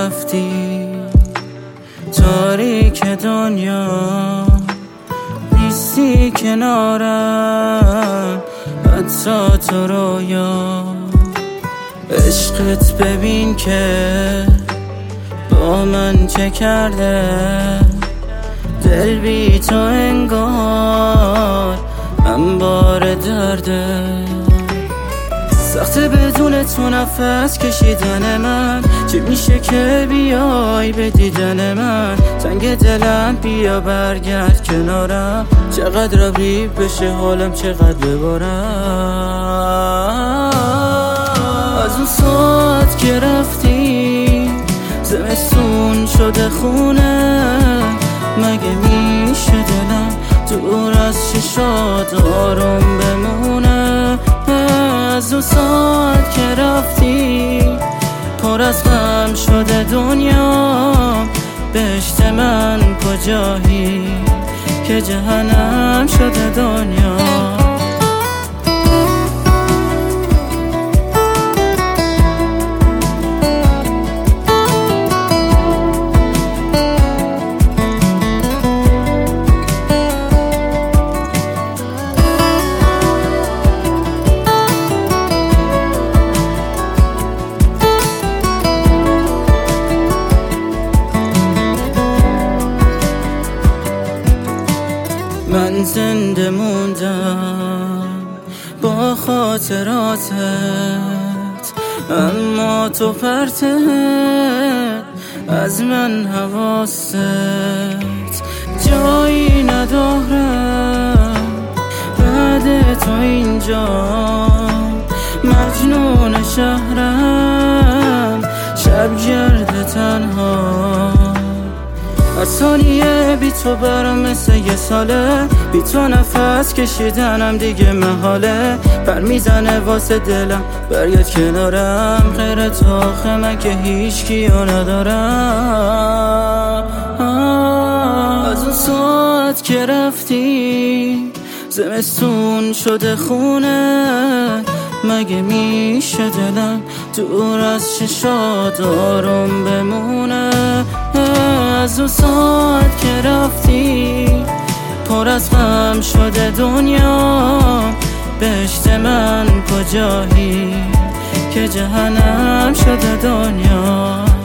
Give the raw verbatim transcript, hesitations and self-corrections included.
رفتی تاریک دنیا نیستی کنارم، حتی تو رویا. عشقت ببین که با من چه کرده، دل بی تو انگار انبار درده. سخته بدون تو نفس کشیدن من، چی میشه که بیای به دیدن من؟ تنگ دلم بیا برگرد کنارم، چقدر ربی بشه حالم چقدر ببارم. از اون ساعت که رفتی زمستون شده خونه، مگه میشه دلم دور از چشات آروم بمونه؟ از اون ساعت که رفتی پر از غم شده دنیا، بهشت من کجایی که جهنم شده دنیا. من زنده موندم با خاطراتت، اما تو پرتت از من حواست جایی ندارم بعد تو اینجا. مجنون شهرم شبگرد تنها، هر ثانیه بی تو برام مثل یه ساله، بی تو نفس کشیدنم دیگه محاله. پر میزنه واسه دلم برگرد کنارم، غیر تو آخه من که هیچ کیو ندارم. از اون ساعت که رفتی زمستون شده خونه، مگه میشه دلم دور از چشات آروم بمونه؟ از اون ساعت که رفتی پر از غم شده دنیا، بهشت من کجایی که جهنم شده دنیا.